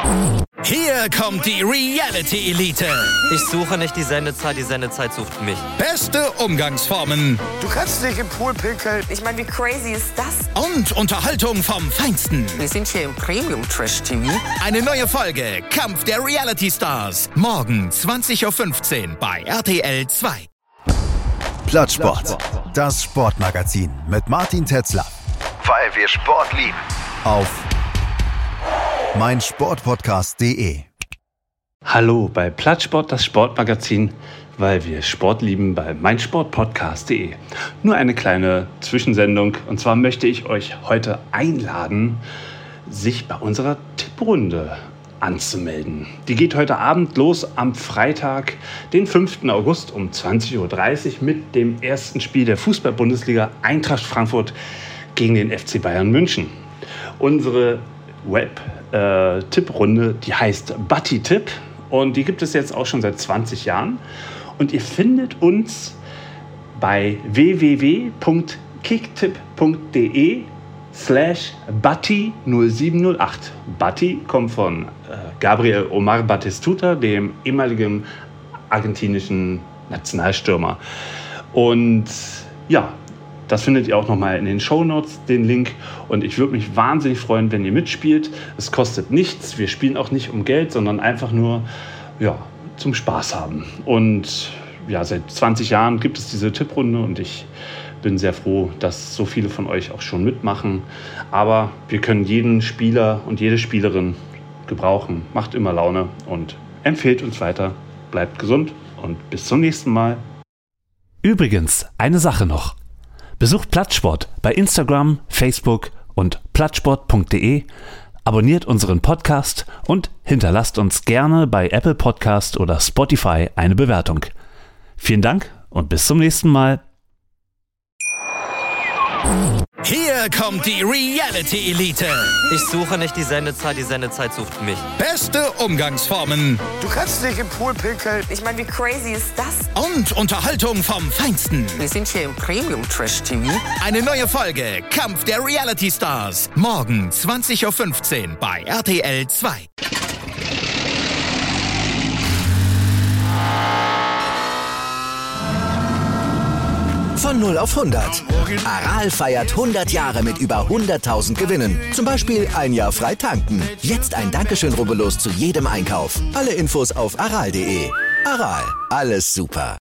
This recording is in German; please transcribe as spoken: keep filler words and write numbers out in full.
Hier kommt die Reality Elite. Ich suche nicht die Sendezeit, die Sendezeit sucht mich. Beste Umgangsformen. Du kannst nicht im Pool pinkeln. Ich meine, wie crazy ist das? Und Unterhaltung vom Feinsten. Wir sind hier im Premium-Trash-T V. Eine neue Folge Kampf der Reality Stars. Morgen zwanzig Uhr fünfzehn bei R T L zwei. Plattsport. Das Sportmagazin mit Martin Tetzler. Weil wir Sport lieben. Auf meinsportpodcast punkt de. Hallo bei Plattsport, das Sportmagazin, weil wir Sport lieben, bei meinsportpodcast punkt de. Nur eine kleine Zwischensendung, und zwar möchte ich euch heute einladen, sich bei unserer Tipprunde anzumelden. Die geht heute Abend los am Freitag, den fünften August um zwanzig Uhr dreißig mit dem ersten Spiel der Fußball-Bundesliga Eintracht Frankfurt gegen den F C Bayern München. Unsere Web-Tipprunde, die heißt Batti-Tipp, und die gibt es jetzt auch schon seit zwanzig Jahren. Und ihr findet uns bei w w w punkt kicktipp punkt de slash Batti null sieben null acht. Batti kommt von äh, Gabriel Omar Batistuta, dem ehemaligen argentinischen Nationalstürmer. Und ja, das findet ihr auch nochmal in den Shownotes, den Link. Und ich würde mich wahnsinnig freuen, wenn ihr mitspielt. Es kostet nichts. Wir spielen auch nicht um Geld, sondern einfach nur ja, zum Spaß haben. Und ja, seit zwanzig Jahren gibt es diese Tipprunde, und ich bin sehr froh, dass so viele von euch auch schon mitmachen. Aber wir können jeden Spieler und jede Spielerin gebrauchen. Macht immer Laune und empfehlt uns weiter. Bleibt gesund und bis zum nächsten Mal. Übrigens, eine Sache noch. Besucht Plattsport bei Instagram, Facebook und plattsport punkt de, abonniert unseren Podcast und hinterlasst uns gerne bei Apple Podcast oder Spotify eine Bewertung. Vielen Dank und bis zum nächsten Mal. Hier kommt die Reality Elite. Ich suche nicht die Sendezeit, die Sendezeit sucht mich. Beste Umgangsformen. Du kannst nicht im Pool pinkeln. Ich meine, wie crazy ist das? Und Unterhaltung vom Feinsten. Wir sind hier im Premium-Trash-T V. Eine neue Folge Kampf der Reality Stars. Morgen zwanzig Uhr fünfzehn bei R T L zwei. Von null auf hundert. Aral feiert hundert Jahre mit über hunderttausend Gewinnen. Zum Beispiel ein Jahr frei tanken. Jetzt ein Dankeschön, rubbellos zu jedem Einkauf. Alle Infos auf aral punkt de. Aral, alles super.